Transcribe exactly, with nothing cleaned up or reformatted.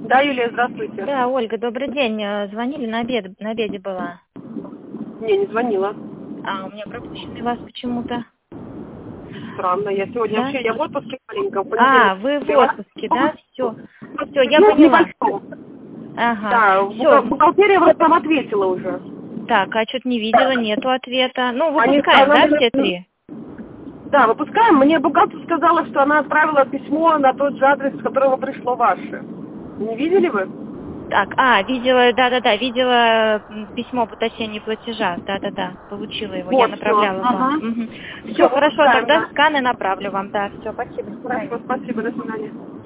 Да, Юлия, здравствуйте. Да, Ольга, добрый день. Э, Звонили на обед, на обеде была. Не, не звонила. А, у меня пропущенный вас почему-то. Странно, я сегодня Да? вообще, я в отпуске маленьком, в А, понедельник. вы в Я- отпуске, да? Все. Все, я Ну, поняла. небольшого. Ага. Да, бухгал- Все. бухгалтерия вот там ответила уже. Так, а что-то не видела, нету ответа. Ну, Они- выпускаем, она да, мне- все три? Да, выпускаем. Мне бухгалтер сказала, что она отправила письмо на тот же адрес, с которого пришло ваше. Не видели вы? Так, а, видела, да-да-да, видела м, письмо об уточнении платежа. Да-да-да, получила его, я Вот, все. направляла вам. Ага. Все, хорошо, выпускаем, тогда да. сканы направлю вам. Да, все, спасибо. До свидания. Хорошо, спасибо, до свидания.